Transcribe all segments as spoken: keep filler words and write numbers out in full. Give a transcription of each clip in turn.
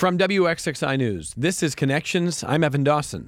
From W X X I News, this is Connections. I'm Evan Dawson.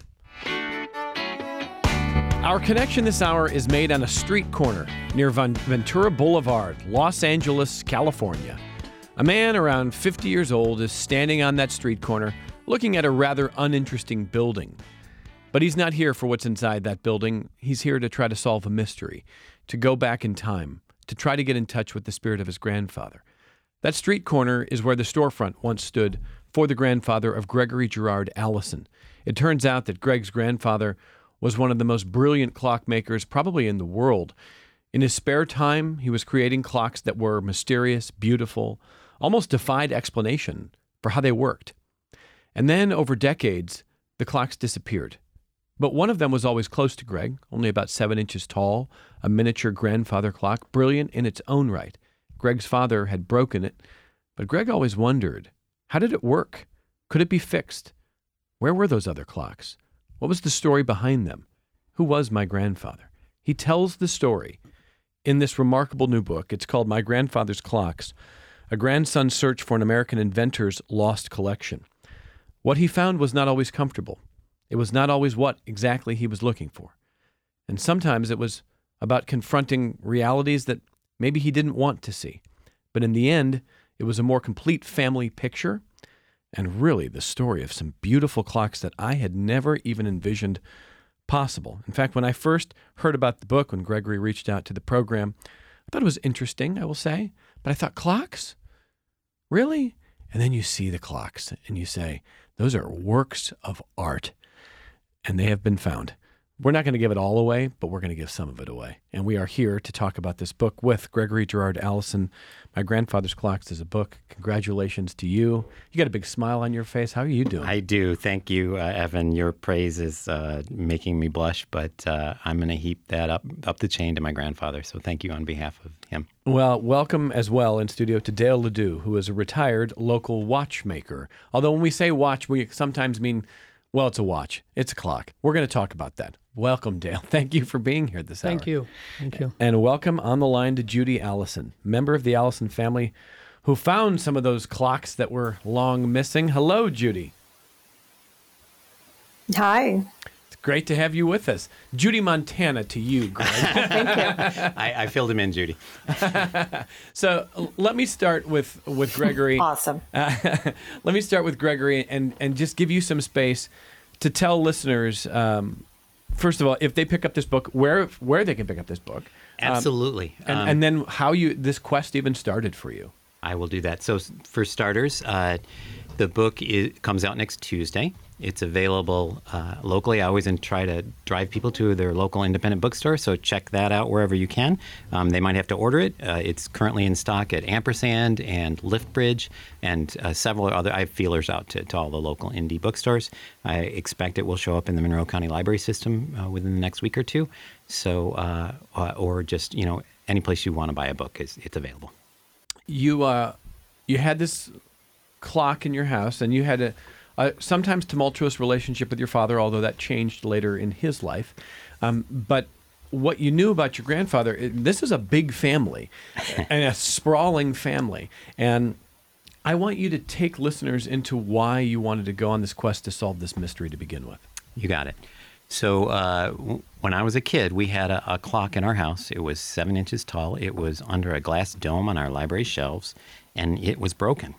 Our connection this hour is made on a street corner near Ventura Boulevard, Los Angeles, California. A man around fifty years old is standing on that street corner looking at a rather uninteresting building. But he's not here for what's inside that building. He's here to try to solve a mystery, to go back in time, to try to get in touch with the spirit of his grandfather. That street corner is where the storefront once stood for the grandfather of Gregory Gerard Allison. It turns out that Greg's grandfather was one of the most brilliant clockmakers probably in the world. In his spare time, he was creating clocks that were mysterious, beautiful, almost defied explanation for how they worked. And then, over decades, the clocks disappeared. But one of them was always close to Greg, only about seven inches tall, a miniature grandfather clock, brilliant in its own right. Greg's father had broken it, but Greg always wondered, how did it work? Could it be fixed? Where were those other clocks? What was the story behind them? Who was my grandfather? He tells the story in this remarkable new book. It's called My Grandfather's Clocks, A Grandson's Search for an American Inventor's Lost Collection. What he found was not always comfortable. It was not always what exactly he was looking for. And sometimes it was about confronting realities that maybe he didn't want to see. But in the end, it was a more complete family picture and really the story of some beautiful clocks that I had never even envisioned possible. In fact, when I first heard about the book, when Gregory reached out to the program, I thought it was interesting, I will say. But I thought, clocks? Really? And then you see the clocks and you say, those are works of art. And they have been found. We're not going to give it all away, but we're going to give some of it away. And we are here to talk about this book with Gregory Gerard Allison. My Grandfather's Clocks is a book. Congratulations to you. You got a big smile on your face. How are you doing? I do. Thank you, uh, Evan. Your praise is uh, making me blush, but uh, I'm going to heap that up, up the chain to my grandfather. So thank you on behalf of him. Well, welcome as well in studio to Dale Ledoux, who is a retired local watchmaker. Although when we say watch, we sometimes mean, well, it's a watch. It's a clock. We're going to talk about that. Welcome, Dale. Thank you for being here this hour. Thank you. Thank you. And welcome on the line to Judy Allison, member of the Allison family, who found some of those clocks that were long missing. Hello, Judy. Hi. It's great to have you with us. Judy Montana to you, Greg. Thank you. I, I filled him in, Judy. So let me start with, with Gregory. Awesome. Uh, let me start with Gregory and, and just give you some space to tell listeners, um, first of all, if they pick up this book, where where they can pick up this book. Absolutely. Um, and, um, and then how you this quest even started for you. I will do that. So for starters, uh, the book is, comes out next Tuesday. It's available uh, locally. I always try to drive people to their local independent bookstore, so check that out wherever you can. Um, they might have to order it. Uh, it's currently in stock at Ampersand and Liftbridge and uh, several other. I have feelers out to, to all the local indie bookstores. I expect it will show up in the Monroe County Library System uh, within the next week or two. So, uh, uh, or just, you know, any place you want to buy a book, is it's available. You uh, you had this clock in your house, and you had a, a sometimes tumultuous relationship with your father, although that changed later in his life. Um, but what you knew about your grandfather, it, this is a big family, and a sprawling family. And I want you to take listeners into why you wanted to go on this quest to solve this mystery to begin with. You got it. So uh, w- when I was a kid, we had a, a clock in our house. It was seven inches tall. It was under a glass dome on our library shelves, and it was broken.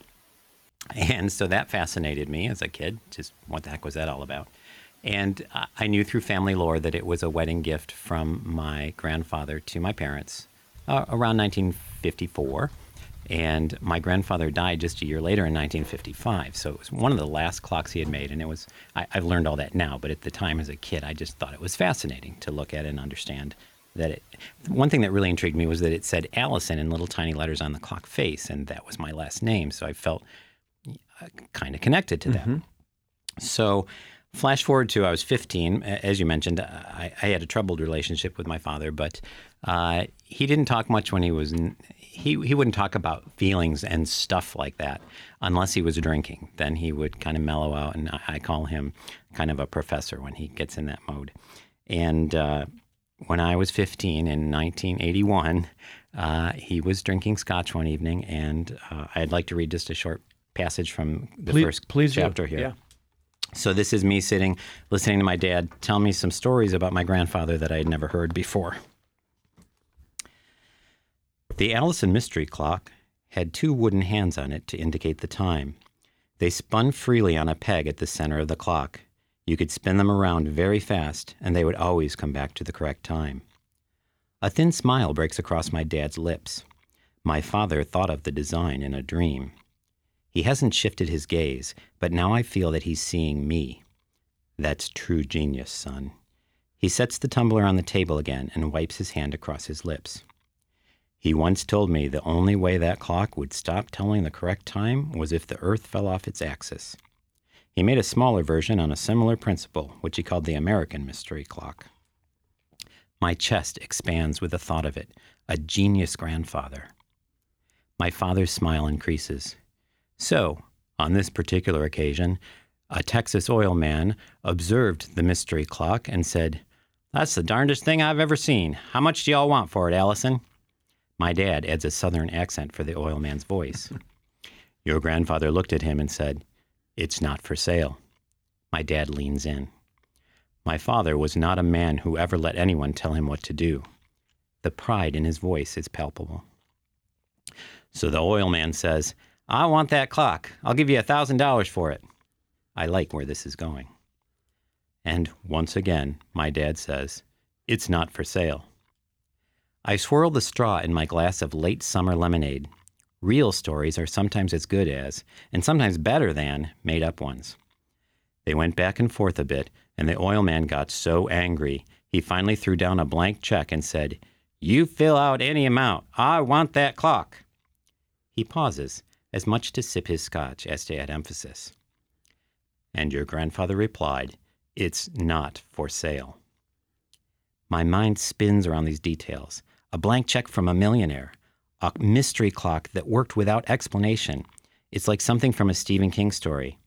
And so that fascinated me as a kid. Just what the heck was that all about? And uh, I knew through family lore that it was a wedding gift from my grandfather to my parents uh, around nineteen fifty-four. And my grandfather died just a year later in nineteen fifty-five. So it was one of the last clocks he had made. And it was, I, I've learned all that now, but at the time as a kid, I just thought it was fascinating to look at and understand that it, one thing that really intrigued me was that it said Allison in little tiny letters on the clock face. And that was my last name. So I felt uh, kind of connected to Mm-hmm. that. So flash forward to I was fifteen. As you mentioned, I, I had a troubled relationship with my father, but uh, he didn't talk much when he was in, he he wouldn't talk about feelings and stuff like that unless he was drinking. Then he would kind of mellow out, and I, I call him kind of a professor when he gets in that mode. And uh, when I was fifteen in nineteen eighty-one, uh, he was drinking scotch one evening, and uh, I'd like to read just a short passage from the please, first please chapter do. here. Yeah. So this is me sitting, listening to my dad tell me some stories about my grandfather that I had never heard before. The Allison mystery clock had two wooden hands on it to indicate the time. They spun freely on a peg at the center of the clock. You could spin them around very fast, and they would always come back to the correct time. A thin smile breaks across my dad's lips. My father thought of the design in a dream. He hasn't shifted his gaze, but now I feel that he's seeing me. That's true genius, son. He sets the tumbler on the table again and wipes his hand across his lips. He once told me the only way that clock would stop telling the correct time was if the earth fell off its axis. He made a smaller version on a similar principle, which he called the American mystery clock. My chest expands with the thought of it, a genius grandfather. My father's smile increases. So, on this particular occasion, a Texas oil man observed the mystery clock and said, "That's the darndest thing I've ever seen. How much do y'all want for it, Allison?" My dad adds a southern accent for the oil man's voice. Your grandfather looked at him and said, "It's not for sale." My dad leans in. My father was not a man who ever let anyone tell him what to do. The pride in his voice is palpable. So the oil man says, "I want that clock. I'll give you a thousand dollars for it." I like where this is going. And once again, my dad says, "It's not for sale." I swirl the straw in my glass of late summer lemonade. Real stories are sometimes as good as, and sometimes better than, made-up ones. They went back and forth a bit, and the oil man got so angry, he finally threw down a blank check and said, "You fill out any amount. I want that clock." He pauses, as much to sip his scotch as to add emphasis. And your grandfather replied, "It's not for sale." My mind spins around these details. A blank check from a millionaire. A mystery clock that worked without explanation. It's like something from a Stephen King story.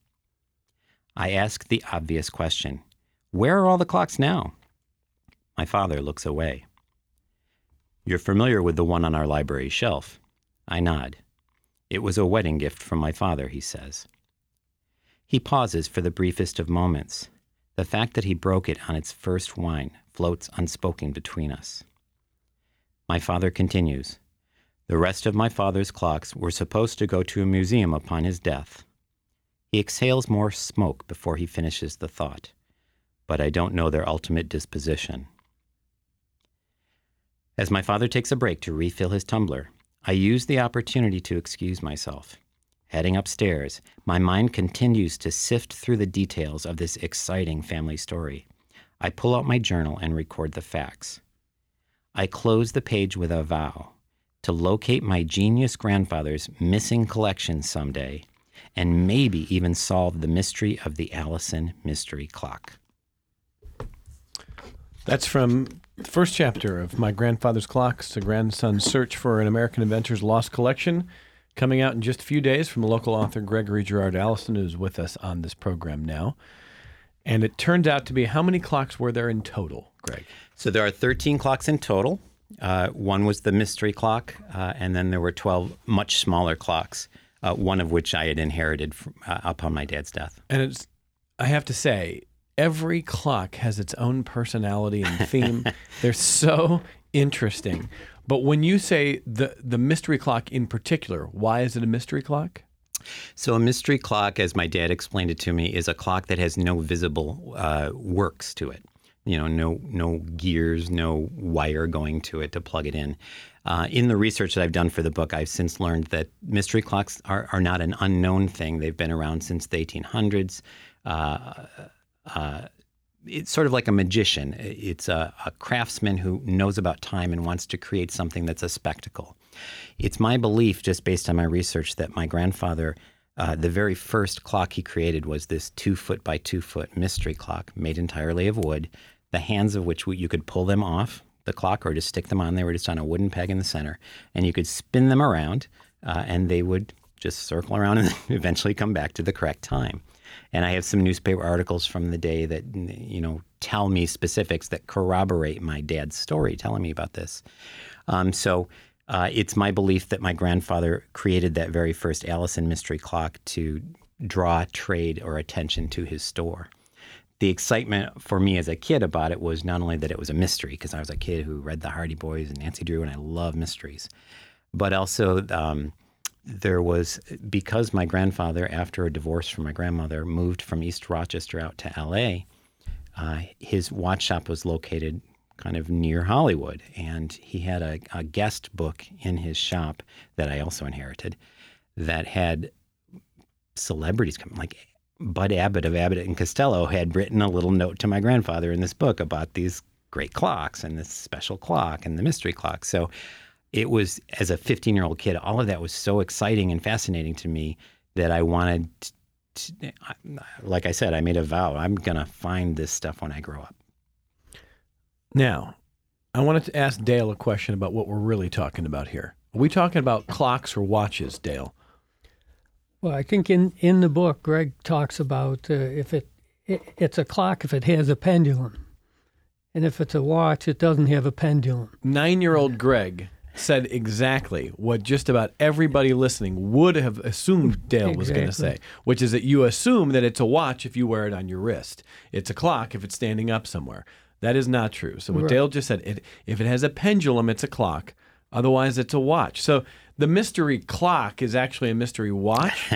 I ask the obvious question. Where are all the clocks now? My father looks away. You're familiar with the one on our library shelf. I nod. It was a wedding gift from my father, he says. He pauses for the briefest of moments. The fact that he broke it on its first whine floats unspoken between us. My father continues. The rest of my father's clocks were supposed to go to a museum upon his death. He exhales more smoke before he finishes the thought, but I don't know their ultimate disposition. As my father takes a break to refill his tumbler, I use the opportunity to excuse myself. Heading upstairs, my mind continues to sift through the details of this exciting family story. I pull out my journal and record the facts. I close the page with a vow to locate my genius grandfather's missing collection someday and maybe even solve the mystery of the Allison mystery clock. That's from the first chapter of My Grandfather's Clocks, a grandson's search for an American inventor's lost collection, coming out in just a few days from local author Gregory Gerard Allison, who's with us on this program now. And it turned out to be, how many clocks were there in total, Greg? So there are thirteen clocks in total. Uh, one was the mystery clock, uh, and then there were twelve much smaller clocks, uh, one of which I had inherited from, uh, upon my dad's death. And it's, I have to say, every clock has its own personality and theme. They're so interesting. But when you say the, the mystery clock in particular, why is it a mystery clock? So a mystery clock, as my dad explained it to me, is a clock that has no visible uh, works to it. You know, no no gears, no wire going to it to plug it in. Uh, in the research that I've done for the book, I've since learned that mystery clocks are, are not an unknown thing. They've been around since the eighteen hundreds. Uh, uh, it's sort of like a magician. It's a, a craftsman who knows about time and wants to create something that's a spectacle. It's my belief, just based on my research, that my grandfather, uh, the very first clock he created was this two foot by two foot mystery clock made entirely of wood, the hands of which you could pull them off the clock or just stick them on. They were just on a wooden peg in the center, and you could spin them around, uh, and they would just circle around and eventually come back to the correct time. And I have some newspaper articles from the day that, you know, tell me specifics that corroborate my dad's story, telling me about this. Um, so Uh, it's my belief that my grandfather created that very first Allison mystery clock to draw trade or attention to his store. The excitement for me as a kid about it was not only that it was a mystery, because I was a kid who read the Hardy Boys and Nancy Drew, and I love mysteries, but also um, there was, because my grandfather, after a divorce from my grandmother, moved from East Rochester out to L A, uh, his watch shop was located kind of near Hollywood, and he had a, a guest book in his shop that I also inherited that had celebrities come, like Bud Abbott of Abbott and Costello had written a little note to my grandfather in this book about these great clocks and this special clock and the mystery clock. So it was, as a fifteen-year-old kid, all of that was so exciting and fascinating to me that I wanted to, like I said, I made a vow, I'm going to find this stuff when I grow up. Now, I wanted to ask Dale a question about what we're really talking about here. Are we talking about clocks or watches, Dale? Well, I think in, in the book, Greg talks about uh, if it, it it's a clock if it has a pendulum. And if it's a watch, it doesn't have a pendulum. Nine-year-old Greg said exactly what just about everybody listening would have assumed Dale was Exactly. going to say, which is that you assume that it's a watch if you wear it on your wrist. It's a clock if it's standing up somewhere. That is not true. So what Right. Dale just said, it, if it has a pendulum, it's a clock. Otherwise, it's a watch. So the mystery clock is actually a mystery watch.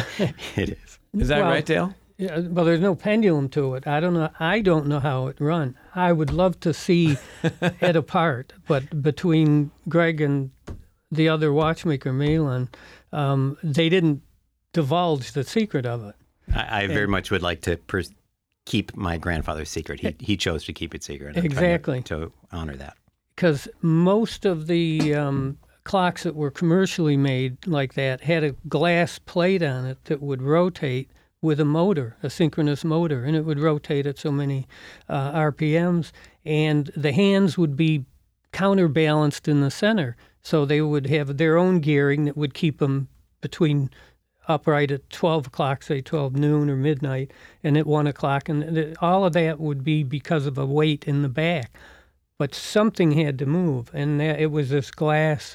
It is. Is that Well, right, Dale? Yeah, well, there's no pendulum to it. I don't know. I don't know how it run. I would love to see it apart, but between Greg and the other watchmaker, Malin, um, they didn't divulge the secret of it. I, I very much would like to pers- keep my grandfather's secret. He he chose to keep it secret. I'm trying Exactly. To, to honor that. Because most of the um, clocks that were commercially made like that had a glass plate on it that would rotate with a motor, a synchronous motor, and it would rotate at so many uh, R P Ms, and the hands would be counterbalanced in the center, so they would have their own gearing that would keep them between upright at twelve o'clock, say twelve noon or midnight, and at one o'clock, and th- all of that would be because of a weight in the back. But something had to move, and that, it was this glass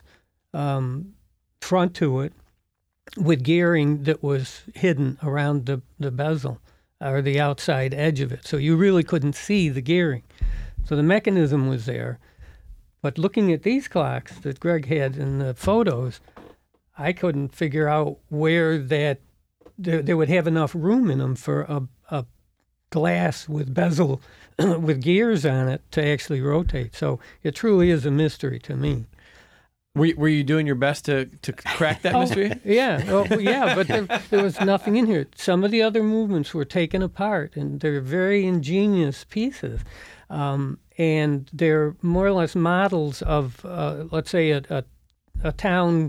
um, front to it with gearing that was hidden around the, the bezel or the outside edge of it. So you really couldn't see the gearing. So the mechanism was there. But looking at these clocks that Greg had in the photos, I couldn't figure out where that they, they would have enough room in them for a, a glass with bezel with gears on it to actually rotate. So it truly is a mystery to me. Were, were you doing your best to, to crack that mystery? Yeah, well, yeah, but there, there was nothing in here. Some of the other movements were taken apart, and they're very ingenious pieces. Um, and they're more or less models of, uh, let's say, a, a, a town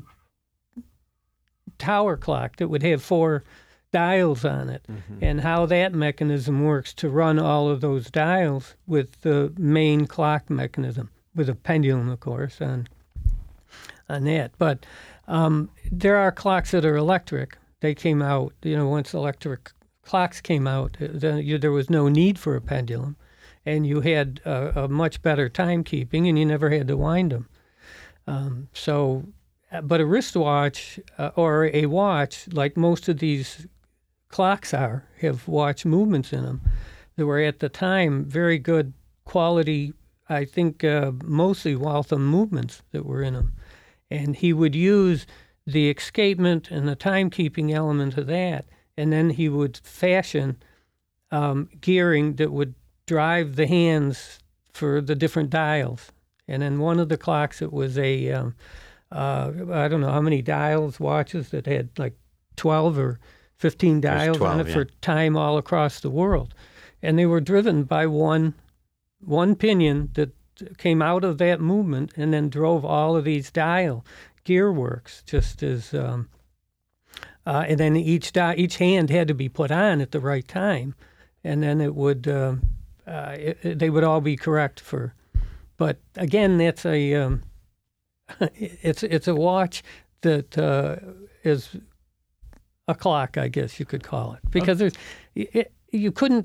tower clock that would have four dials on it, mm-hmm. and how that mechanism works to run all of those dials with the main clock mechanism, with a pendulum, of course, on on that. But um, there are clocks that are electric. They came out, you know, once electric clocks came out, then you, there was no need for a pendulum, and you had a, a much better timekeeping, and you never had to wind them. Um, so, but a wristwatch uh, or a watch, like most of these clocks are, have watch movements in them. They were at the time very good quality, I think, uh, mostly Waltham movements that were in them. And he would use the escapement and the timekeeping element of that, and then he would fashion um, gearing that would drive the hands for the different dials. And then one of the clocks, it was a, um, uh, I don't know how many dials, watches that had like twelve or fifteen dials twelve, on it yeah. for time all across the world. And they were driven by one one pinion that came out of that movement and then drove all of these dial gear works, just as, um, uh, and then each di- each hand had to be put on at the right time, and then it would, uh, uh, it, it- they would all be correct for, but again, that's a, um, it's it's a watch that uh, is a clock, I guess you could call it, because there's, it, you couldn't,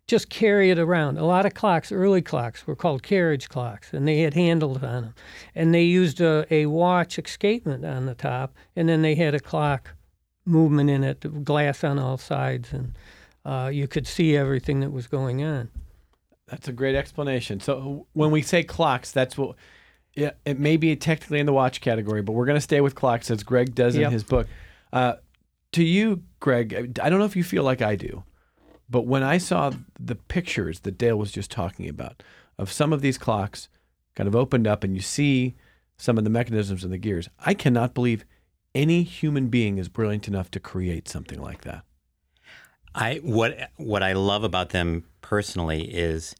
just carry it around. A lot of clocks, early clocks, were called carriage clocks, and they had handles on them. And they used a, a watch escapement on the top, and then they had a clock movement in it, glass on all sides, and uh, you could see everything that was going on. That's a great explanation. So when we say clocks, that's what, yeah, it may be technically in the watch category, but we're going to stay with clocks as Greg does Yep. in his book. Uh, to you, Greg, I don't know if you feel like I do, but when I saw the pictures that Dale was just talking about of some of these clocks kind of opened up and you see some of the mechanisms and the gears, I cannot believe any human being is brilliant enough to create something like that. I what what I love about them personally is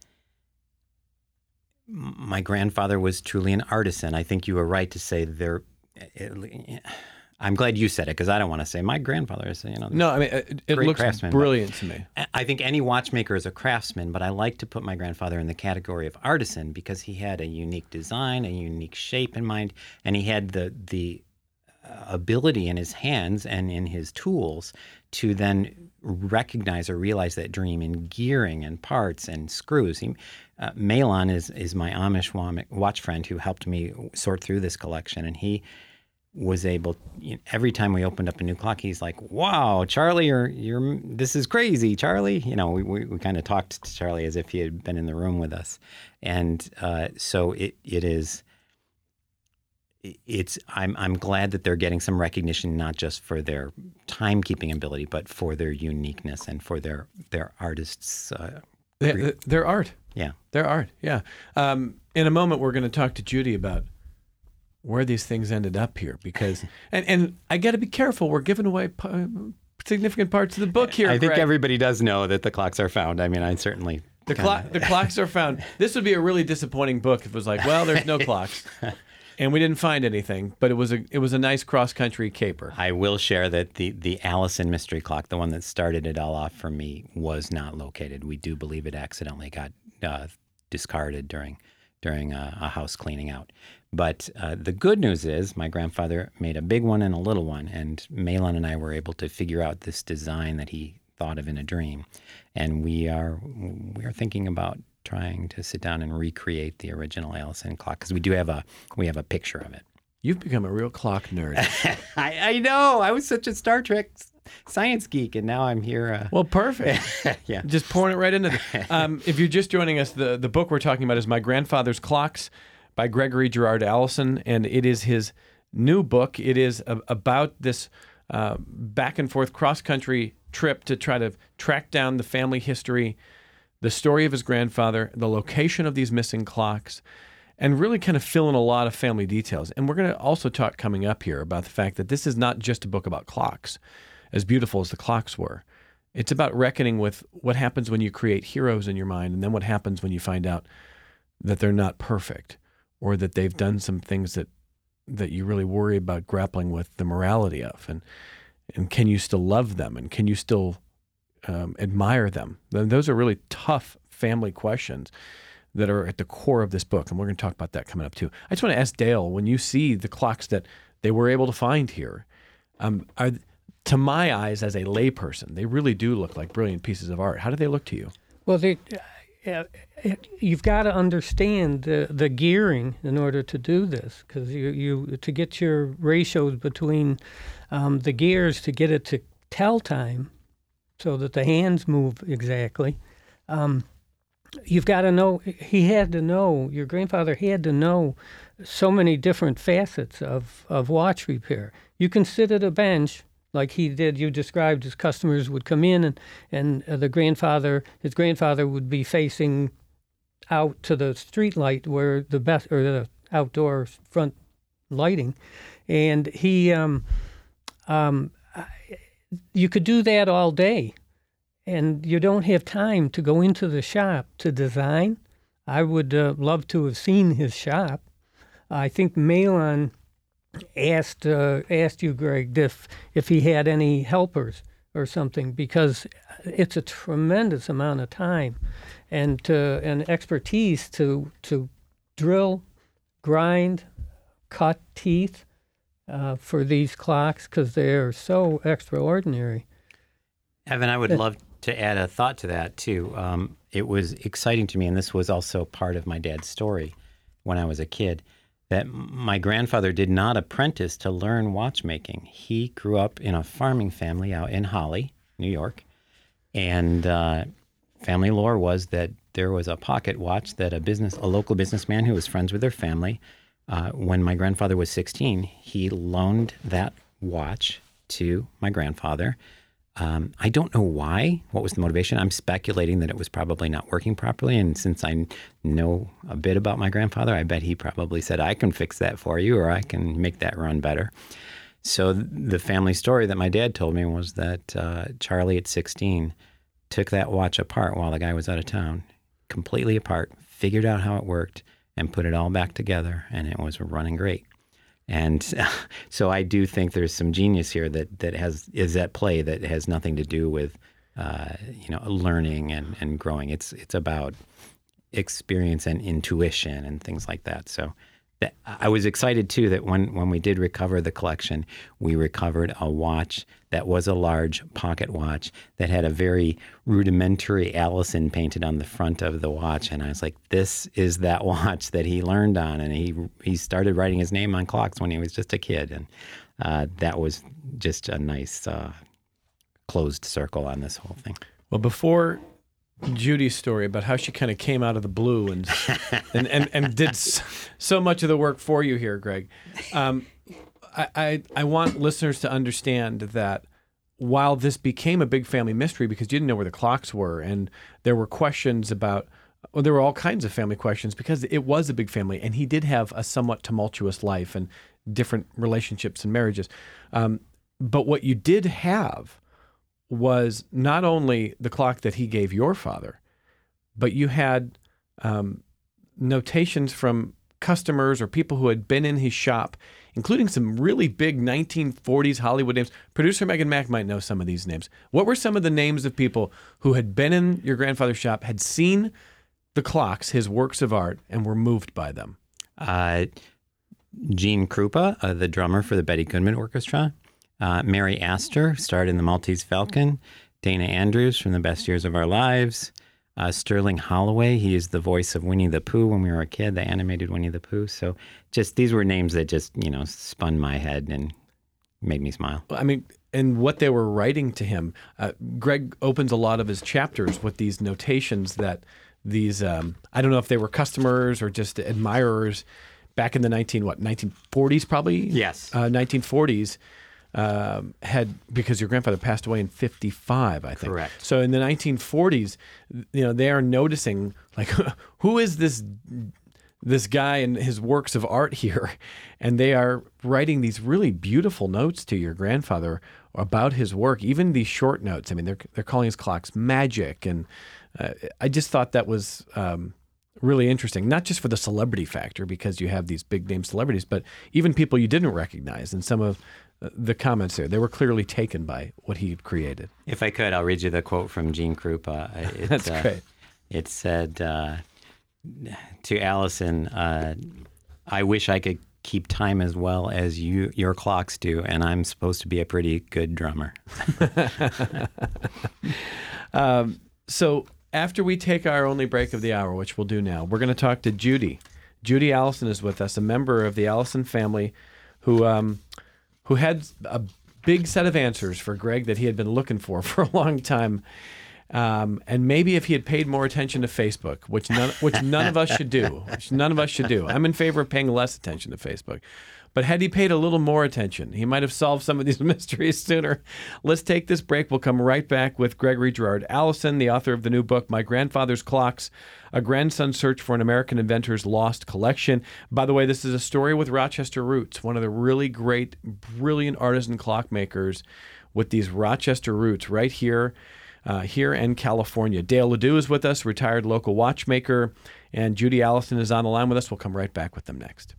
my grandfather was truly an artisan. I think you were right to say they're. I'm glad you said it because I don't want to say my grandfather is. You know, No, I mean it, it great looks craftsman, brilliant to me. I think any watchmaker is a craftsman, but I like to put my grandfather in the category of artisan because he had a unique design, a unique shape in mind, and he had the the ability in his hands and in his tools to then recognize or realize that dream in gearing and parts and screws. He, uh, Malon is is my Amish watch friend who helped me sort through this collection, and he was able. You know, every time we opened up a new clock, he's like, "Wow, Charlie, you're you're this is crazy, Charlie." You know, we we, we kind of talked to Charlie as if he had been in the room with us, and uh, so it it is. It's I'm I'm glad that they're getting some recognition, not just for their timekeeping ability, but for their uniqueness and for their their artists. Uh, Their, their art. yeah, Their art. Yeah. Um, in a moment, we're going to talk to Judy about where these things ended up here, because and and I got to be careful. We're giving away p- significant parts of the book here. I think Greg. everybody does know that the clocks are found. I mean, I certainly the kinda- clock the clocks are found. This would be a really disappointing book if it was like, well, there's no clocks. And we didn't find anything, but it was a it was a nice cross-country caper. I will share that the, the Allison mystery clock, the one that started it all off for me, was not located. We do believe it accidentally got uh, discarded during during a, a house cleaning out. But uh, the good news is my grandfather made a big one and a little one, and Malon and I were able to figure out this design that he thought of in a dream. And we are we are thinking about trying to sit down and recreate the original Allison clock because we do have a we have a picture of it. You've become a real clock nerd. I, I know. I was such a Star Trek science geek, and now I'm here. Uh... Well, perfect. yeah. Just pouring it right into it. Um, if you're just joining us, the, the book we're talking about is My Grandfather's Clocks by Gregory Gerard Allison, and it is his new book. It is a, about this uh, back and forth cross-country trip to try to track down the family history, the story of his grandfather, the location of these missing clocks, and really kind of fill in a lot of family details. And we're going to also talk coming up here about the fact that this is not just a book about clocks, as beautiful as the clocks were. It's about reckoning with what happens when you create heroes in your mind, and then what happens when you find out that they're not perfect, or that they've done some things that that you really worry about grappling with the morality of. And and can you still love them? And can you still um, admire them? Those are really tough family questions that are at the core of this book, and we're going to talk about that coming up too. I just want to ask Dale, when you see the clocks that they were able to find here, um, are, to my eyes as a layperson, they really do look like brilliant pieces of art. How do they look to you? Well, they, uh, you've got to understand the, the gearing in order to do this, because you, you to get your ratios between um, the gears to get it to tell time so that the hands move exactly. Um, You've got to know, he had to know, your grandfather had to know so many different facets of, of watch repair. You can sit at a bench like he did, you described his customers would come in and, and uh, the grandfather, his grandfather would be facing out to the street light where the best, or the outdoor front lighting. And he, um, um, you could do that all day. And you don't have time to go into the shop to design. I would uh, love to have seen his shop. I think Malon asked uh, asked you, Greg, if if he had any helpers or something, because it's a tremendous amount of time and uh, and expertise to to drill, grind, cut teeth uh, for these clocks because they are so extraordinary. Evan, I would love to add a thought to that, too, um, it was exciting to me, and this was also part of my dad's story when I was a kid, that my grandfather did not apprentice to learn watchmaking. He grew up in a farming family out in Holly, New York, and uh, family lore was that there was a pocket watch that a business, a local businessman who was friends with their family, uh, when my grandfather was sixteen, he loaned that watch to my grandfather. Um, I don't know why, what was the motivation. I'm speculating that it was probably not working properly. And since I know a bit about my grandfather, I bet he probably said, I can fix that for you, or I can make that run better. So the family story that my dad told me was that uh, Charlie at sixteen took that watch apart while the guy was out of town, completely apart, figured out how it worked, and put it all back together, and it was running great. And so I do think there's some genius here that, that has is at play that has nothing to do with uh, you know learning and, and growing. It's it's about experience and intuition and things like that. So that, I was excited too that when, when we did recover the collection, we recovered a watch that was a large pocket watch that had a very rudimentary Allison painted on the front of the watch. And I was like, this is that watch that he learned on. And he he started writing his name on clocks when he was just a kid. And uh, that was just a nice uh, closed circle on this whole thing. Well, before Judy's story about how she kind of came out of the blue and and, and, and did so much of the work for you here, Greg, um, I, I I want listeners to understand that while this became a big family mystery because you didn't know where the clocks were and there were questions about, well, there were all kinds of family questions because it was a big family and he did have a somewhat tumultuous life and different relationships and marriages. Um, but what you did have was not only the clock that he gave your father, but you had um, notations from customers or people who had been in his shop, including some really big nineteen forties Hollywood names. Producer Megan Mack might know some of these names. What were some of the names of people who had been in your grandfather's shop, had seen the clocks, his works of art, and were moved by them? Uh, Gene Krupa, uh, the drummer for the Betty Goodman Orchestra. Uh, Mary Astor, starred in The Maltese Falcon. Dana Andrews from The Best Years of Our Lives. Uh, Sterling Holloway, he is the voice of Winnie the Pooh when we were a kid, the animated Winnie the Pooh. So just these were names that just, you know, spun my head and made me smile. I mean, and what they were writing to him, uh, Greg opens a lot of his chapters with these notations that these, um, I don't know if they were customers or just admirers back in the nineteen, what, nineteen forties probably? Yes. Uh, nineteen forties. Um, had because your grandfather passed away in fifty-five, I think. Correct. So in the nineteen forties, you know, they are noticing like, who is this this guy and his works of art here, and they are writing these really beautiful notes to your grandfather about his work. Even these short notes. I mean, they're they're calling his clocks magic, and uh, I just thought that was um, really interesting. Not just for the celebrity factor, because you have these big name celebrities, but even people you didn't recognize, and some of the comments there, they were clearly taken by what he had created. If I could, I'll read you the quote from Gene Krupa. It, That's uh, great. It said uh, to Allison, uh, I wish I could keep time as well as you your clocks do, and I'm supposed to be a pretty good drummer. um, so after we take our only break of the hour, which we'll do now, we're going to talk to Judy. Judy Allison is with us, a member of the Allison family who... Um, who had a big set of answers for Greg that he had been looking for for a long time. Um, and maybe if he had paid more attention to Facebook, which none, which none of us should do, which none of us should do. I'm in favor of paying less attention to Facebook. But had he paid a little more attention, he might have solved some of these mysteries sooner. Let's take this break. We'll come right back with Gregory Girard Allison, the author of the new book, My Grandfather's Clocks, A Grandson's Search for an American Inventor's Lost Collection. By the way, this is a story with Rochester roots, one of the really great, brilliant artisan clockmakers with these Rochester roots right here, uh, here in California. Dale Ledoux is with us, retired local watchmaker, and Judy Allison is on the line with us. We'll come right back with them next.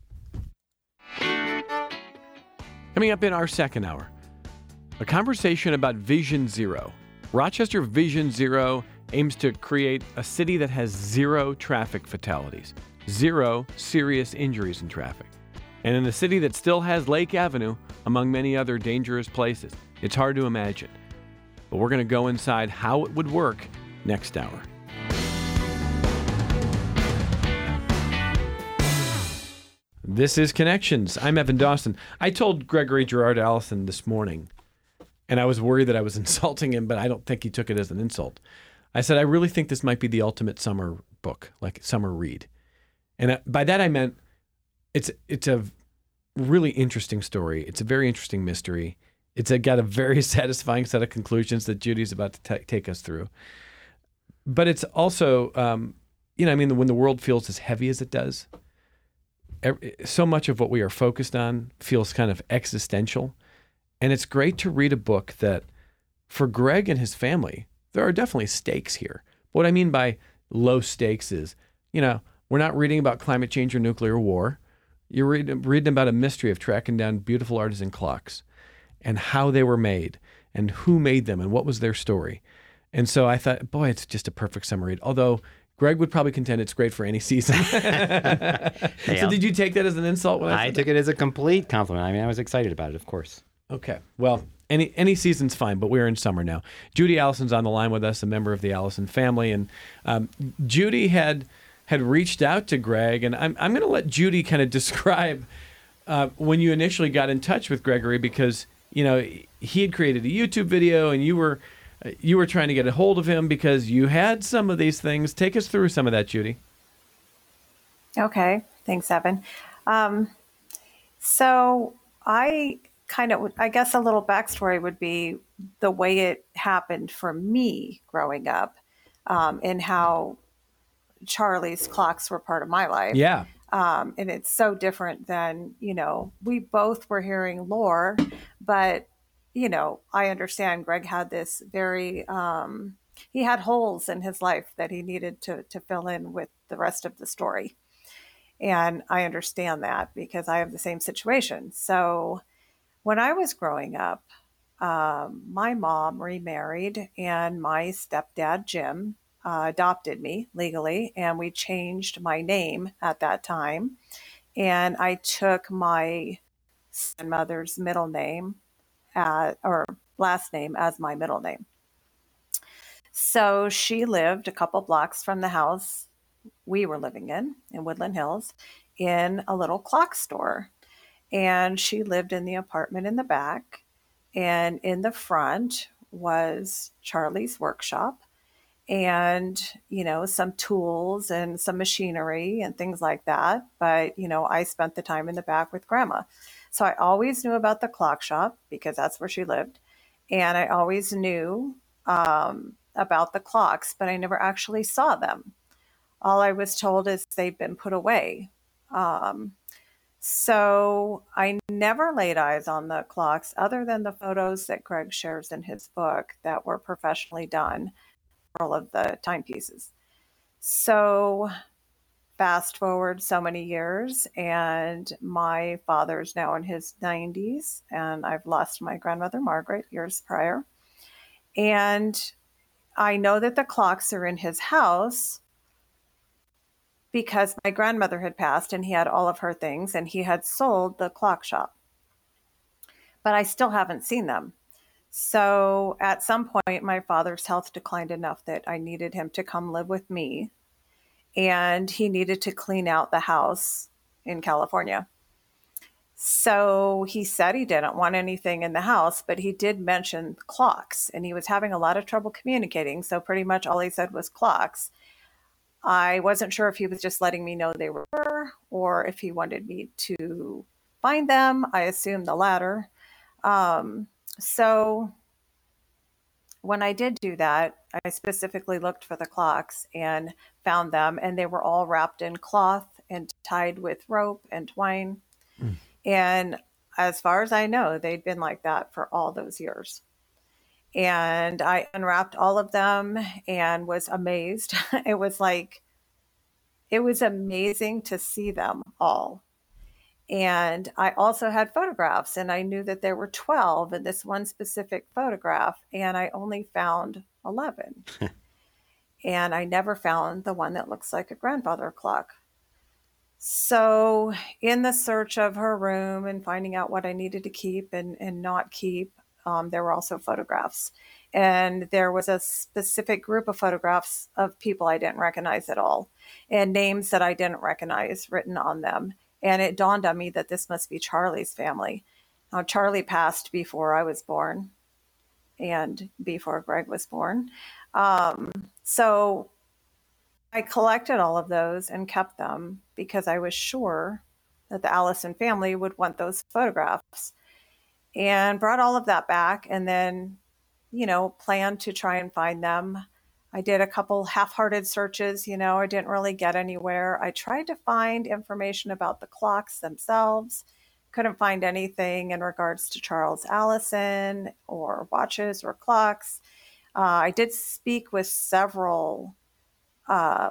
Coming up in our second hour, a conversation about Vision Zero. Rochester Vision Zero aims to create a city that has zero traffic fatalities, zero serious injuries in traffic. And in a city that still has Lake Avenue, among many other dangerous places, it's hard to imagine. but we're going to go inside how it would work next hour. This is Connections. I'm Evan Dawson. I told Gregory Gerard Allison this morning, and I was worried that I was insulting him, but I don't think he took it as an insult. I said, I really think this might be the ultimate summer book, like summer read. And by that I meant it's it's a really interesting story. It's a very interesting mystery. It's a, got a very satisfying set of conclusions that Judy's about to t- take us through. But it's also, um, you know, I mean, when the world feels as heavy as it does, every, so much of what we are focused on feels kind of existential. And it's great to read a book that, for Greg and his family, there are definitely stakes here. But what I mean by low stakes is, you know, we're not reading about climate change or nuclear war. You're reading, reading about a mystery of tracking down beautiful artisan clocks and how they were made and who made them and what was their story. And so I thought, boy, it's just a perfect summer read. Although Greg would probably contend it's great for any season. Hey, so did you take that as an insult? When I, I took that? it as a complete compliment. I mean, I was excited about it, of course. Okay. Well, any any season's fine, but we're in summer now. Judy Allison's on the line with us, a member of the Allison family. And um, Judy had had reached out to Greg, and I'm, I'm going to let Judy kind of describe uh, when you initially got in touch with Gregory, because, you know, he had created a YouTube video, and you were you were trying to get a hold of him because you had some of these things. Take us through some of that, Judy. Okay. Thanks, Evan. Um, so I kind of, I guess a little backstory would be the way it happened for me growing up, um, and how Charlie's clocks were part of my life. Yeah. Um, and it's so different than, you know, we both were hearing lore, but, you know, I understand Greg had this very, um, he had holes in his life that he needed to, to fill in with the rest of the story. And I understand that because I have the same situation. So when I was growing up, um, my mom remarried and my stepdad, Jim, uh, adopted me legally, and we changed my name at that time. And I took my grandmother's middle name uh, or last name as my middle name. So she lived a couple blocks from the house we were living in, in Woodland Hills, in a little clock store. And she lived in the apartment in the back. And in the front was Charlie's workshop and, you know, some tools and some machinery and things like that. But, you know, I spent the time in the back with Grandma. So I always knew about the clock shop because that's where she lived. And I always knew um, about the clocks, but I never actually saw them. All I was told is they've been put away. Um, so I never laid eyes on the clocks other than the photos that Greg shares in his book that were professionally done for all of the timepieces. So fast forward so many years, and my father's now in his nineties, and I've lost my grandmother, Margaret, years prior. And I know that the clocks are in his house because my grandmother had passed and he had all of her things and he had sold the clock shop. But I still haven't seen them. So at some point, my father's health declined enough that I needed him to come live with me. And he needed to clean out the house in California. So he said he didn't want anything in the house, but he did mention clocks. And he was having a lot of trouble communicating. So pretty much all he said was clocks. I wasn't sure if he was just letting me know they were or if he wanted me to find them. I assumed the latter. Um, so when I did do that, I specifically looked for the clocks and found them, and they were all wrapped in cloth and tied with rope and twine. Mm. And as far as I know, they'd been like that for all those years. And I unwrapped all of them and was amazed. It was like, it was amazing to see them all. And I also had photographs, and I knew that there were twelve in this one specific photograph, and I only found eleven. And I never found the one that looks like a grandfather clock. So in the search of her room and finding out what I needed to keep and, and not keep, Um, there were also photographs. And there was a specific group of photographs of people I didn't recognize at all and names that I didn't recognize written on them. And it dawned on me that this must be Charlie's family. Now, Charlie passed before I was born and before Greg was born. Um, so I collected all of those and kept them because I was sure that the Allison family would want those photographs, and brought all of that back, and then, you know, planned to try and find them. I did a couple half-hearted searches, you know, I didn't really get anywhere. I tried to find information about the clocks themselves. Couldn't find anything in regards to Charles Allison or watches or clocks. Uh, I did speak with several uh,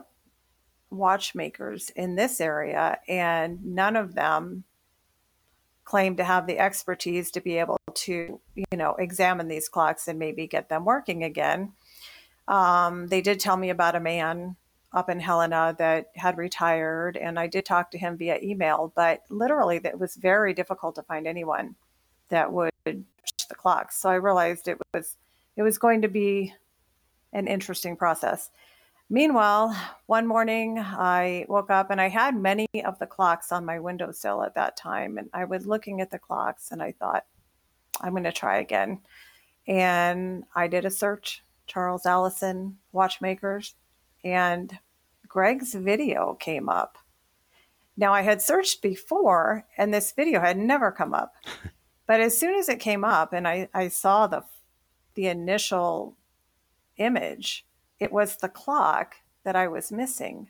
watchmakers in this area, and none of them claimed to have the expertise to be able to, you know, examine these clocks and maybe get them working again. Um, they did tell me about a man up in Helena that had retired, and I did talk to him via email, but literally it was very difficult to find anyone that would touch the clocks. So I realized it was it was going to be an interesting process. Meanwhile, one morning I woke up and I had many of the clocks on my windowsill at that time, and I was looking at the clocks and I thought, I'm going to try again. And I did a search, Charles Allison watchmakers, and Greg's video came up. Now, I had searched before, and this video had never come up. But as soon as it came up and I, I saw the the initial image, it was the clock that I was missing.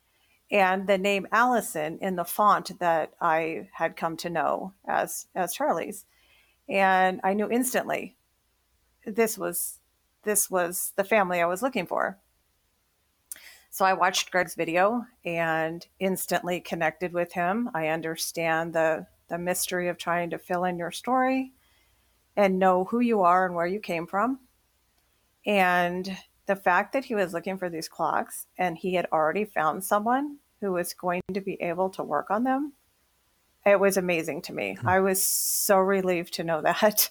And the name Allison in the font that I had come to know as, as Charlie's. And I knew instantly this was this was the family I was looking for. So I watched Greg's video and instantly connected with him. I understand the, the mystery of trying to fill in your story and know who you are and where you came from. And the fact that he was looking for these clocks and he had already found someone who was going to be able to work on them, it was amazing to me. I was so relieved to know that.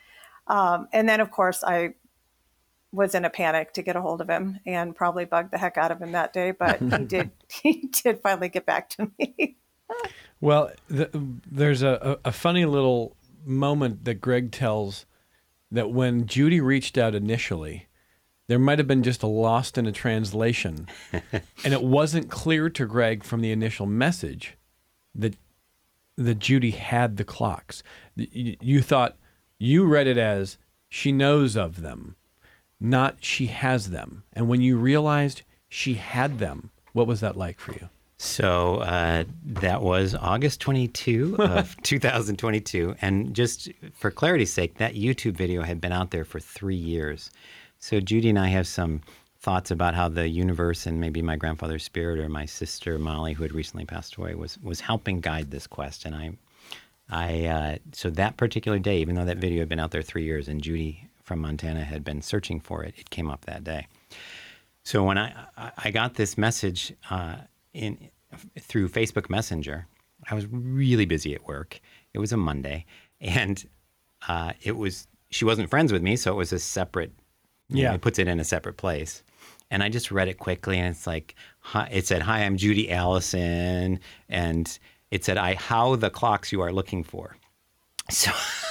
Um, and then, of course, I was in a panic to get a hold of him and probably bugged the heck out of him that day, but he did he did finally get back to me. Well, the, there's a, a funny little moment that Greg tells that when Judy reached out initially, there might have been just a lost in a translation, and it wasn't clear to Greg from the initial message that that Judy had the clocks. You, you thought, you read it as she knows of them, not she has them. And when you realized she had them, what was that like for you? So uh, that was August twenty-second of two thousand twenty-two. And just for clarity's sake, that YouTube video had been out there for three years. So Judy and I have some thoughts about how the universe and maybe my grandfather's spirit or my sister Molly, who had recently passed away, was was helping guide this quest. And I, I uh, so that particular day, even though that video had been out there three years and Judy from Montana had been searching for it, it came up that day. So when I I got this message uh, in through Facebook Messenger, I was really busy at work. It was a Monday, and uh, it was she wasn't friends with me, so it was a separate. You know, it puts it in a separate place. And I just read it quickly, and it's like, hi, it said, "Hi, I'm Judy Allison," and it said, "I how the clocks you are looking for." So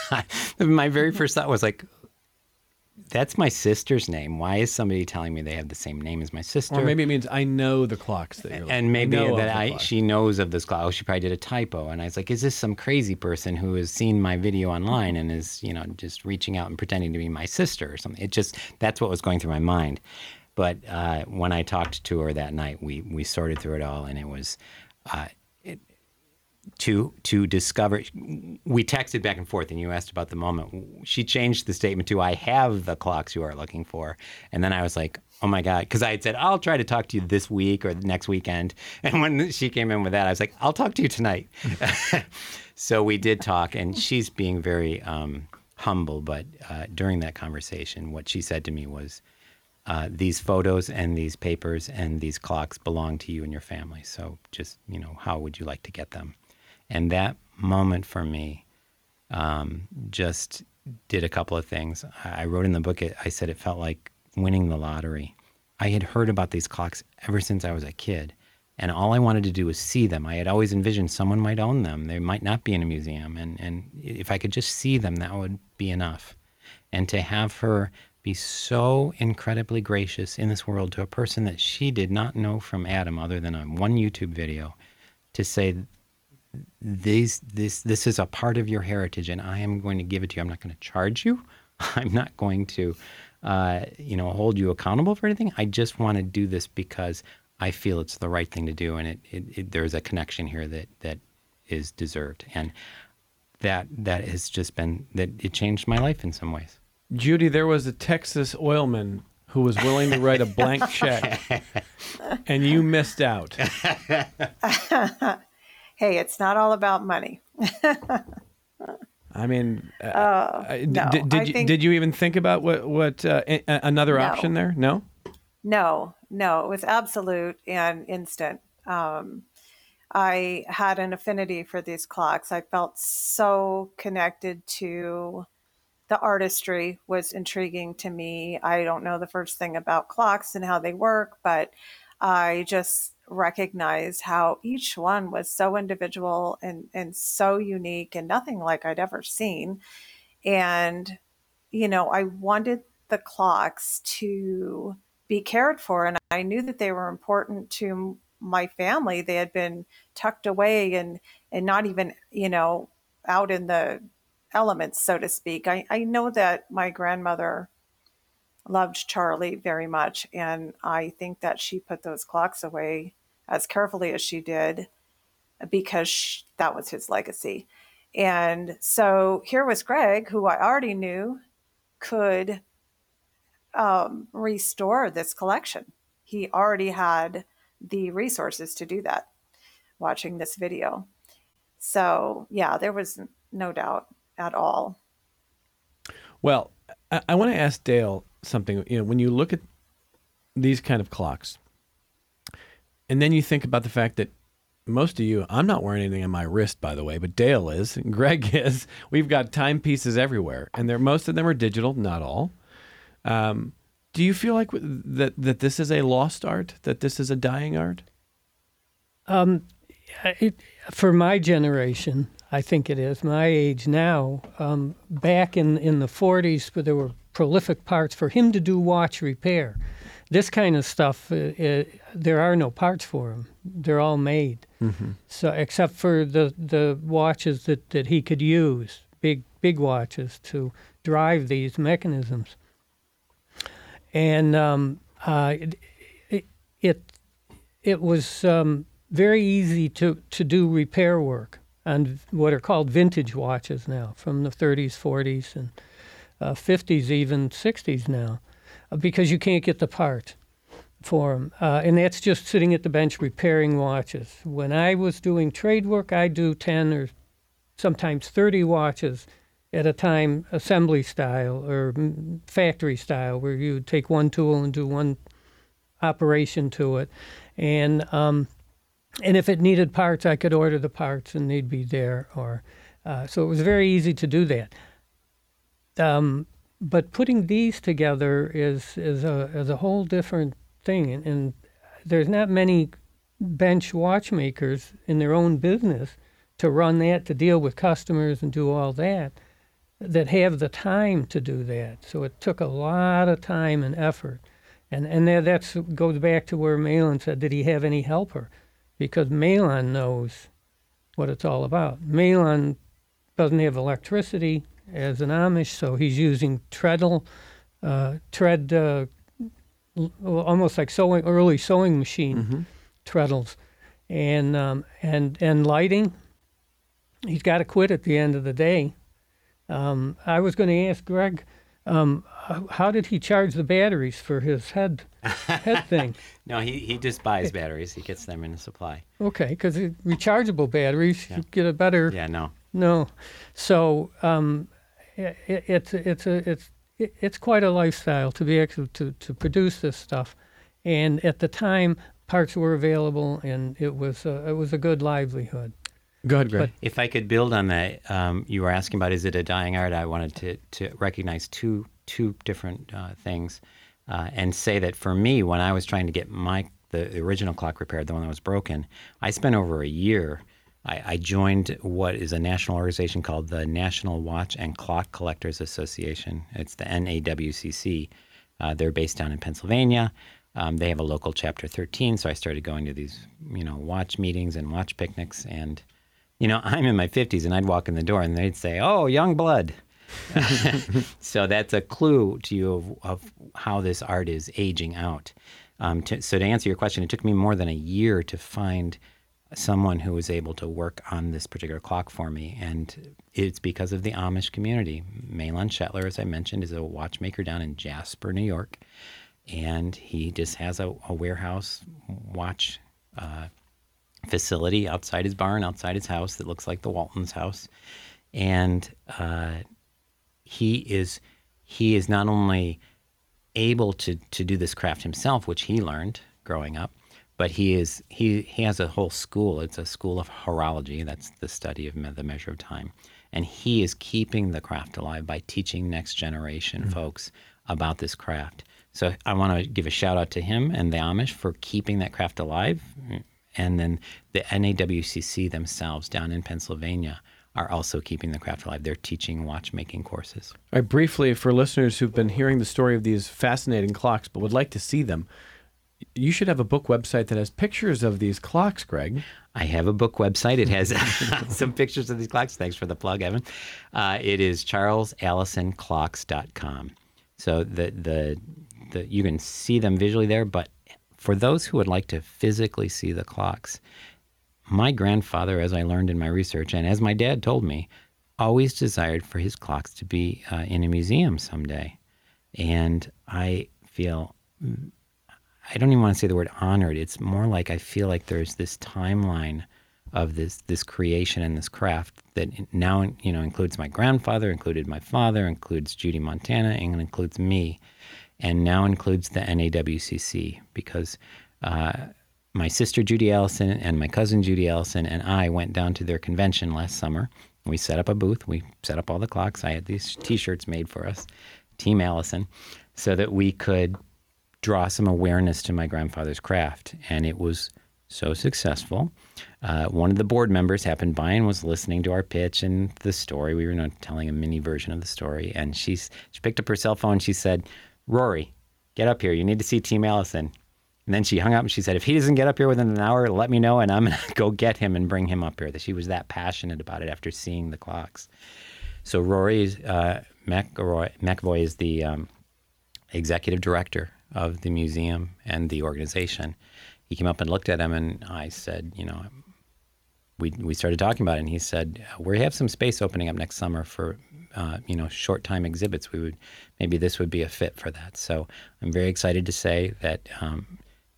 my very first thought was like, that's my sister's name. Why is somebody telling me they have the same name as my sister? Or maybe it means I know the clocks that you're looking for. And maybe I that I she knows of this clock. Oh, she probably did a typo. And I was like, is this some crazy person who has seen my video online and is, you know, just reaching out and pretending to be my sister or something? It just, that's what was going through my mind. But uh, when I talked to her that night, we we sorted through it all, and it was uh, it, to to discover. We texted back and forth, and you asked about the moment. She changed the statement to "I have the clocks you are looking for," and then I was like, "Oh my God," because I had said I'll try to talk to you this week or next weekend, and when she came in with that, I was like, "I'll talk to you tonight." So we did talk, and she's being very um, humble, but uh, during that conversation, what she said to me was, Uh, these photos and these papers and these clocks belong to you and your family. So just, you know, how would you like to get them? And that moment for me, um, just, did a couple of things. I wrote in the book, I said it felt like winning the lottery. I had heard about these clocks ever since I was a kid, and all I wanted to do was see them. I had always envisioned someone might own them. They might not be in a museum, and, and if I could just see them, that would be enough. And to have her be so incredibly gracious in this world to a person that she did not know from Adam other than on one YouTube video, to say, These, this, this is a part of your heritage, and I am going to give it to you. I'm not going to charge you. I'm not going to, uh, you know, hold you accountable for anything. I just want to do this because I feel it's the right thing to do, and it, it, it, there's a connection here that, that is deserved. And that that has just been, that it changed my life in some ways. Judy, there was a Texas oilman who was willing to write a blank check, and you missed out. Hey, it's not all about money. I mean, uh, uh, no, did, did, I you, think, did you even think about what, what uh, a, another no. option there? No? No, no, it was absolute and instant. Um, I had an affinity for these clocks. I felt so connected to the artistry was intriguing to me. I don't know the first thing about clocks and how they work, but I just recognized how each one was so individual and, and so unique and nothing like I'd ever seen. And, you know, I wanted the clocks to be cared for, and I knew that they were important to my family. They had been tucked away and, and not even, you know, out in the elements, so to speak. I, I know that my grandmother loved Charlie very much, and I think that she put those clocks away as carefully as she did because she, that was his legacy. And so here was Greg, who I already knew could um, restore this collection. He already had the resources to do that, watching this video. So yeah, there was no doubt at all. Well, I, I want to ask Dale something. You know, when you look at these kind of clocks, and then you think about the fact that most of you, I'm not wearing anything on my wrist, by the way, but Dale is, and Greg is. We've got timepieces everywhere, and they're, most of them are digital, not all. Um, do you feel like that that this is a lost art, that this is a dying art? Um, it, for my generation, I think it is. My age now, um, back in, in the forties, there were prolific parts for him to do watch repair. This kind of stuff, uh, uh, there are no parts for him. They're all made. Mm-hmm. So except for the, the watches that, that he could use, big big watches to drive these mechanisms. And um, uh, it, it it was um, very easy to, to do repair work on what are called vintage watches now, from the thirties, forties, and uh, fifties, even sixties now, uh, because you can't get the part for them. Uh, and that's just sitting at the bench repairing watches. When I was doing trade work, I do ten or sometimes thirty watches at a time, assembly style or factory style, where you take one tool and do one operation to it. And um, and if it needed parts, I could order the parts and they'd be there. Or uh, so it was very easy to do that. Um, but putting these together is is a is a whole different thing. And, and there's not many bench watchmakers in their own business to run that, to deal with customers and do all that, that have the time to do that. So it took a lot of time and effort. And and that goes back to where Malin said, did he have any helper? Because Malin knows what it's all about. Malin doesn't have electricity as an Amish, so he's using treadle, uh, tread, uh, almost like sewing, early sewing machine mm-hmm. treadles, and um, and and lighting. He's got to quit at the end of the day. Um, I was going to ask Greg, um, how did he charge the batteries for his head head thing? No, he, he just buys batteries. He gets them in a supply. Okay, because rechargeable batteries, yeah. You get a better. Yeah, no. No, so um, it, it's it's a it's it's quite a lifestyle to be able to to produce this stuff, and at the time parts were available, and it was a, it was a good livelihood. Go ahead, Greg. But- If I could build on that, um, you were asking about is it a dying art? I wanted to, to recognize two two different uh, things uh, and say that for me, when I was trying to get my the original clock repaired, the one that was broken, I spent over a year. I, I joined what is a national organization called the National Watch and Clock Collectors Association. It's the N A W C C. Uh, they're based down in Pennsylvania. Um, they have a local chapter thirteen, so I started going to these, you know, watch meetings and watch picnics. And, you know, I'm in my fifties, and I'd walk in the door, and they'd say, "Oh, young blood." So that's a clue to you of, of how this art is aging out. Um, to, so to answer your question, it took me more than a year to find someone who was able to work on this particular clock for me, and it's because of the Amish community. Malon Shetler, as I mentioned, is a watchmaker down in Jasper, New York, and he just has a, a warehouse watch uh, facility outside his barn, outside his house that looks like the Walton's house, and uh, he is he is not only able to to do this craft himself, which he learned growing up, but he is he he has a whole school. It's a school of horology. That's the study of me- the measure of time. And he is keeping the craft alive by teaching next generation mm-hmm. folks about this craft. So I want to give a shout out to him and the Amish for keeping that craft alive. And then the N A W C C themselves down in Pennsylvania are also keeping the craft alive. They're teaching watchmaking courses. All right, briefly, for listeners who've been hearing the story of these fascinating clocks but would like to see them, you should have a book website that has pictures of these clocks, Greg. I have a book website. It has some pictures of these clocks. Thanks for the plug, Evan. Uh, it is charles allison clocks dot com. So the, the the you can see them visually there, but for those who would like to physically see the clocks, my grandfather, as I learned in my research, and as my dad told me, always desired for his clocks to be uh, in a museum someday. And I feel... I don't even want to say the word honored. It's more like I feel like there's this timeline of this this creation and this craft that now, you know, includes my grandfather, included my father, includes Judy Montana, and includes me, and now includes the N A W C C, because uh, my sister Judy Allison and my cousin Judy Allison and I went down to their convention last summer. We set up a booth. We set up all the clocks. I had these T-shirts made for us, Team Allison, so that we could draw some awareness to my grandfather's craft. And it was so successful. Uh, one of the board members happened by and was listening to our pitch and the story. We were not telling a mini version of the story. And she's, she picked up her cell phone. She said, "Rory, get up here. You need to see Team Allison." And then she hung up and she said, "If he doesn't get up here within an hour, let me know and I'm going to go get him and bring him up here." That she was that passionate about it after seeing the clocks. So Rory uh, McAvoy, McAvoy is the um, executive director of the museum and the organization. He came up and looked at him, and I said, you know, we we started talking about it, and he said, "We have some space opening up next summer for, uh, you know, short time exhibits. We would, maybe this would be a fit for that." So I'm very excited to say that um,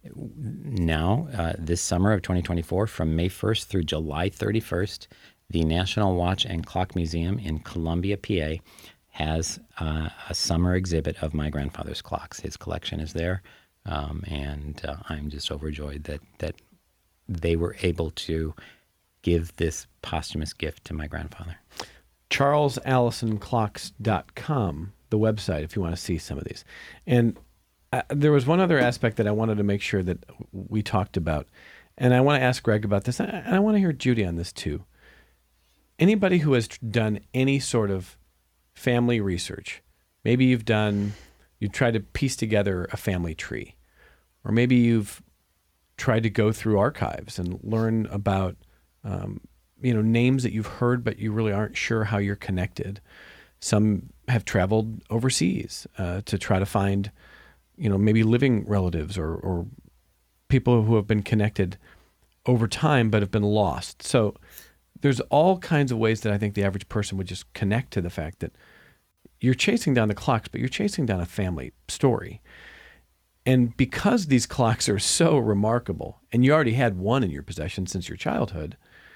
now, uh, this summer of twenty twenty-four, from May first through July thirty-first, the National Watch and Clock Museum in Columbia, P A, has uh, a summer exhibit of my grandfather's clocks. His collection is there, um, and uh, I'm just overjoyed that that they were able to give this posthumous gift to my grandfather. charles allison clocks dot com, the website, if you want to see some of these. And uh, there was one other aspect that I wanted to make sure that we talked about, and I want to ask Greg about this, and I want to hear Judy on this too. Anybody who has done any sort of family research, maybe you've done, you tried to piece together a family tree, or maybe you've tried to go through archives and learn about, um, you know, names that you've heard, but you really aren't sure how you're connected. Some have traveled overseas uh, to try to find, you know, maybe living relatives or, or people who have been connected over time but have been lost. So there's all kinds of ways that I think the average person would just connect to the fact that you're chasing down the clocks, but you're chasing down a family story. And because these clocks are so remarkable, and you already had one in your possession since your childhood,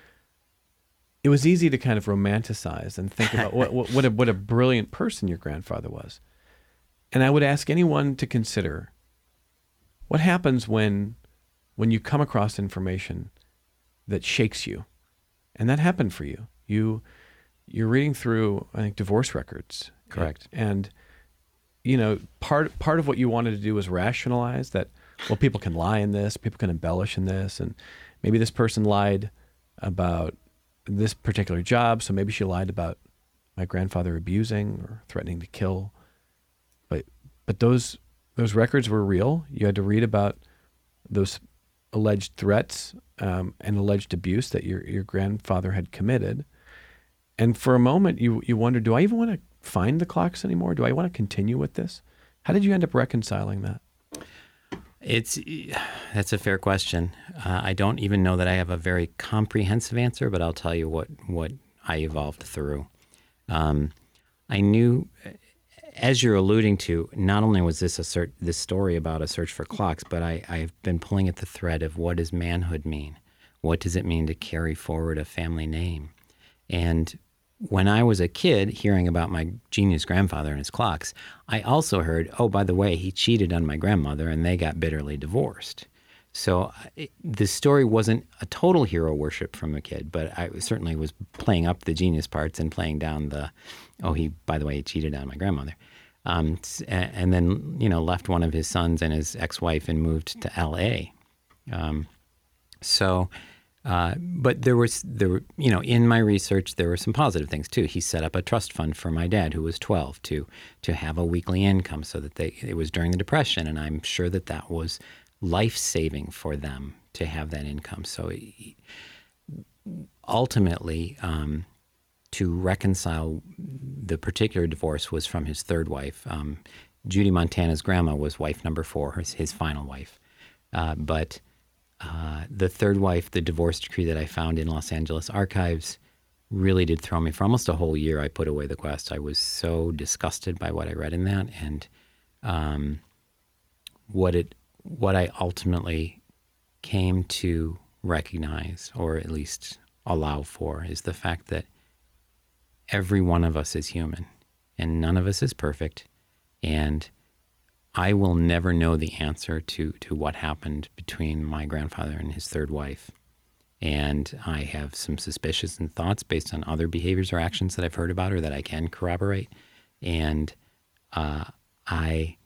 it was easy to kind of romanticize and think about what, what, what, a, what a brilliant person your grandfather was. And I would ask anyone to consider what happens when, when you come across information that shakes you And that happened for you. You, you're reading through, I think, divorce records. Correct. And, you know, part part of what you wanted to do was rationalize that, well, people can lie in this, people can embellish in this, and maybe this person lied about this particular job, so maybe she lied about my grandfather abusing or threatening to kill. But but those those records were real. You had to read about those alleged threats um, and alleged abuse that your your grandfather had committed. And for a moment, you you wondered, do I even want to find the clocks anymore? Do I want to continue with this? How did you end up reconciling that? It's that's a fair question. Uh, I don't even know that I have a very comprehensive answer, but I'll tell you what what I evolved through. Um, I knew, as you're alluding to, not only was this a search, this story about a search for clocks, but I, I've been pulling at the thread of what does manhood mean? What does it mean to carry forward a family name? And when I was a kid, hearing about my genius grandfather and his clocks, I also heard, oh, by the way, he cheated on my grandmother and they got bitterly divorced. So it, the story wasn't a total hero worship from a kid, but I certainly was playing up the genius parts and playing down the, oh, he, by the way, he cheated on my grandmother. Um, and then, you know, left one of his sons and his ex-wife and moved to L A. Um, so... Uh, but there was, there were, you know, in my research, there were some positive things too. He set up a trust fund for my dad, who was twelve, to to have a weekly income, so that they, it was during the Depression, and I'm sure that that was life-saving for them to have that income. So he, ultimately, um, to reconcile the particular divorce was from his third wife. Um, Judy Montana's grandma was wife number four, his, his final wife, uh, but. Uh, the third wife, the divorce decree that I found in Los Angeles archives, really did throw me. For almost a whole year, I put away the quest. I was so disgusted by what I read in that, and um, what it, what I ultimately came to recognize, or at least allow for, is the fact that every one of us is human, and none of us is perfect, and I will never know the answer to, to what happened between my grandfather and his third wife. And I have some suspicions and thoughts based on other behaviors or actions that I've heard about or that I can corroborate. And uh, I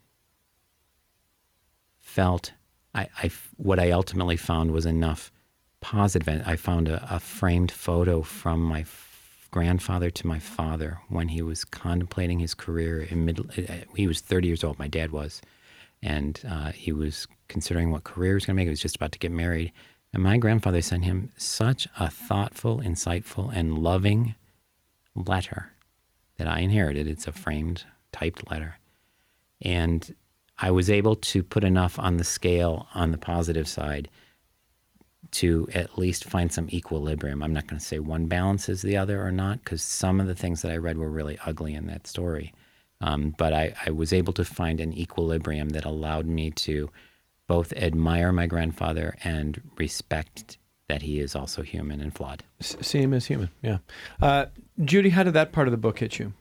felt, I, I, what I ultimately found was enough positive. I found a, a framed photo from my grandfather to my father when he was contemplating his career in middle. He was thirty years old. My dad was, and uh, he was considering what career he was going to make. He was just about to get married, and my grandfather sent him such a thoughtful, insightful, and loving letter that I inherited. It's a framed, typed letter, and I was able to put enough on the scale on the positive side to at least find some equilibrium. I'm not going to say one balances the other or not, because some of the things that I read were really ugly in that story. Um, but I, I was able to find an equilibrium that allowed me to both admire my grandfather and respect that he is also human and flawed. S- see him as human, yeah. Uh, Judy, how did that part of the book hit you?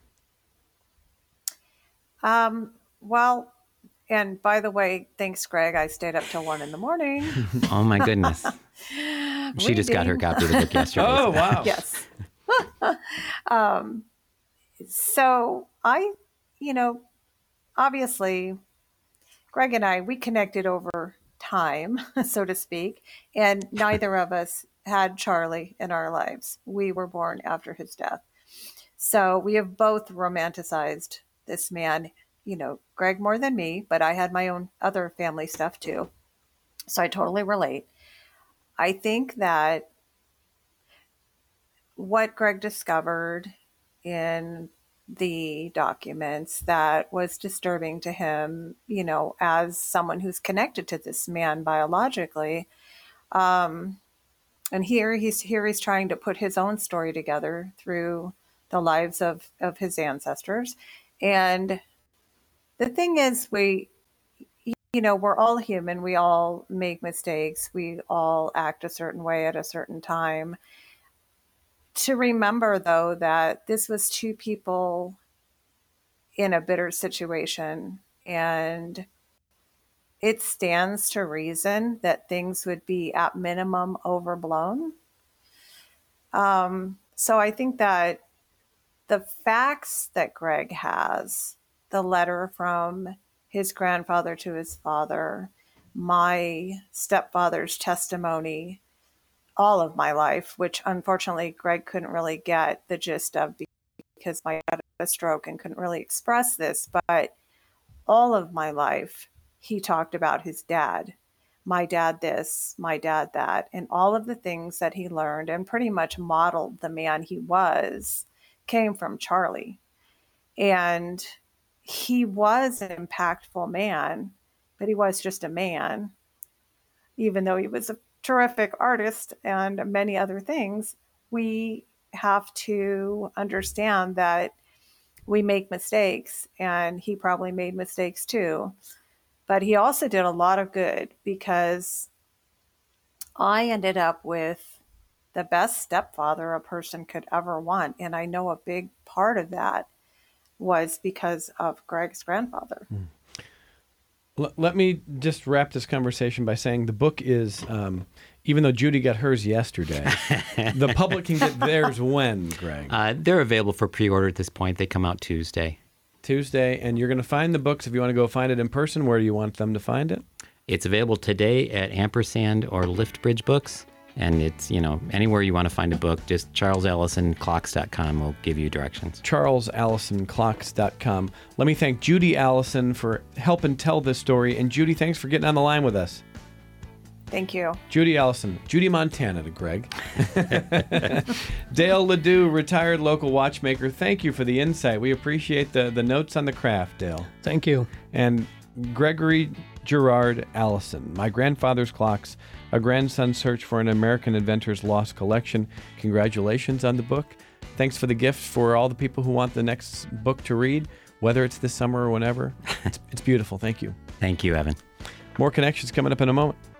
Um, well, and by the way, thanks, Greg. I stayed up till one in the morning. Oh, my goodness. She just got her copy of the book yesterday. Oh, wow. Yes. um, so I, you know, obviously, Greg and I, we connected over time, so to speak, and neither of us had Charlie in our lives. We were born after his death. So we have both romanticized this man, you know, Greg more than me, but I had my own other family stuff too. So I totally relate. I think that what Greg discovered in the documents that was disturbing to him, you know, as someone who's connected to this man biologically, um, and here he's here he's trying to put his own story together through the lives of, of his ancestors. And the thing is, we, you know, we're all human. We all make mistakes. We all act a certain way at a certain time. To remember, though, that this was two people in a bitter situation, and it stands to reason that things would be at minimum overblown. Um, so I think that the facts that Greg has, the letter from his grandfather to his father, my stepfather's testimony, all of my life, which unfortunately Greg couldn't really get the gist of because my dad had a stroke and couldn't really express this, but all of my life, he talked about his dad. My dad this, my dad that, and all of the things that he learned and pretty much modeled the man he was came from Charlie. And he was an impactful man, but he was just a man. Even though he was a terrific artist and many other things, we have to understand that we make mistakes, and he probably made mistakes too. But he also did a lot of good, because I ended up with the best stepfather a person could ever want. And I know a big part of that was because of Greg's grandfather. Mm. L- let me just wrap this conversation by saying the book is, um, even though Judy got hers yesterday, the public can get theirs when, Greg? Uh, they're available for pre-order at this point. They come out Tuesday. Tuesday, and you're going to find the books. If you want to go find it in person, where do you want them to find it? It's available today at Ampersand or Liftbridge Books, and it's, you know, anywhere you want to find a book, just charles allison clocks dot com will give you directions. charles allison clocks dot com. Let me thank Judy Allison for helping tell this story, and Judy, thanks for getting on the line with us. Thank you. Judy Allison. Judy Montana to Greg. Dale Ledoux, retired local watchmaker. Thank you for the insight. We appreciate the, the notes on the craft, Dale. Thank you. And Gregory Gerard Allison, My Grandfather's Clocks, A Grandson's Search for an American Inventor's Lost Collection. Congratulations on the book. Thanks for the gift for all the people who want the next book to read, whether it's this summer or whenever. It's, it's beautiful. Thank you. Thank you, Evan. More Connections coming up in a moment.